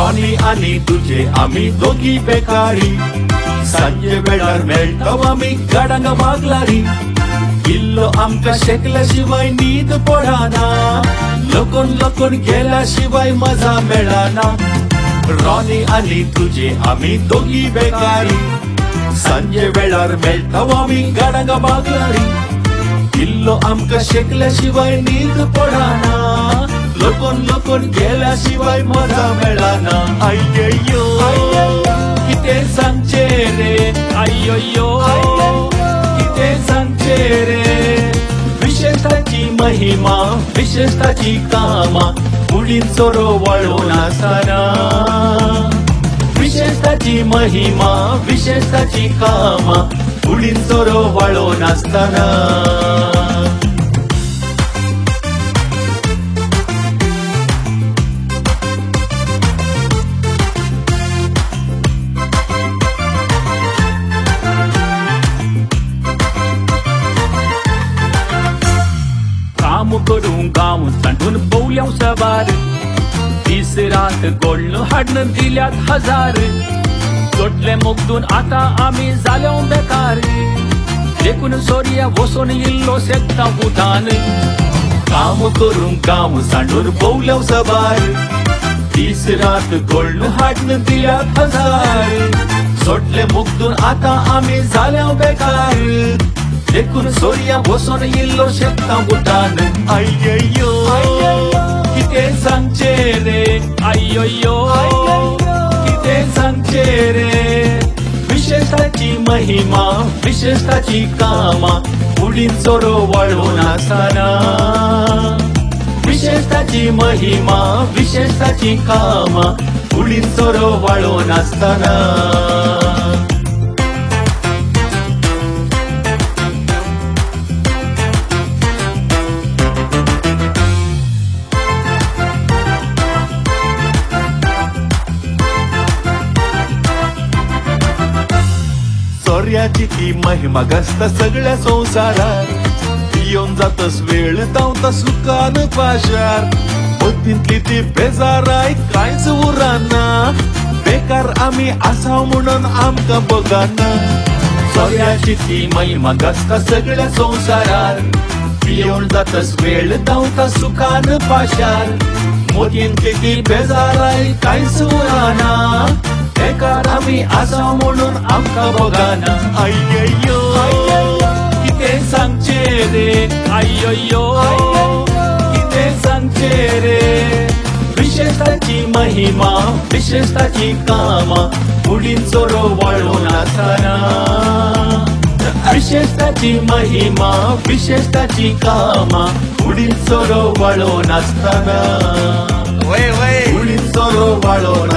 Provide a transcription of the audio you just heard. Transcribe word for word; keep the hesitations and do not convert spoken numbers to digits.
Ronnie आणि तुझे आम्ही दोघी बेकारी सांजे वेळार मेळटाव आम्ही गाडांग मागलारी इल्लो आमका शेकल्याशिवाय नीद पडाना लोकून लोकून गेल्याशिवाय मजा मेळाना रॉनी आणि तुझे आम्ही दोघी बेकारी सांजे वेळार मेळटाव आम्ही गाडांग मागलारी इल्लो आमका शेकल्याशिवाय नीद पडाना लोकून लोकून गेल्याशिवाय मजा मेळाना अय्यो किते सांगचे रे अय्यो किते सांगचे रे विशेषताची महिमा विशेषताची कामा मुलींचो रो वळून आसना विशेषताची महिमा विशेषताची कामा मुलींचो रो वळून आसतना काम करून गाव सांडून बोवल्याव सवार दीस रात गोळणं हाडणं दिल्यात हजार सोडले मुगदून आता आम्ही जाल्यो बेकार देखून सोर्या वसून इल्लो शेकता उठान काम करून गाव सांडून बोवल्याव सवार दीस रात गोळणं हाडणं दिल्यात हजार सोडले मुगदून आता आम्ही जाल्यो बेकार देखून सोर्या वसून इल्लो शेकता उठान अय्यो किते सांगचे रे अय्यो किते सांगचे रे विशेषताची महिमा विशेषताची कामा मुलींचो रो वळून आसना विशेषताची महिमा विशेषताची कामा मुलींचो रो वळून आसतना सोर्याची ती महिमा गाजता सगळ्या संसारात येऊन जातस वेळ धांवता सुखान पाशार मतींतली ती बेजाराय कांयच उराना बेकार आम्ही आसाव म्हणून आमकां बगाना सोर्याची ती महिमा गाजता सगळ्या संसारात येऊन जातस वेळ धांवता सुखान पाशार मतींतली ती बेजाराय कांयच उराना बेकार आम्ही आसाव म्हणून आमकां बगाना अय्यो किते सांगचे रे अय्यो किते सांगचे रे विशेषताची महिमा विशेषताची कामा मुलींचो रो वळून आसना विशेषताची महिमा विशेषताची कामा मुलींचो रो वळून आसतना मुलींचो रो वळून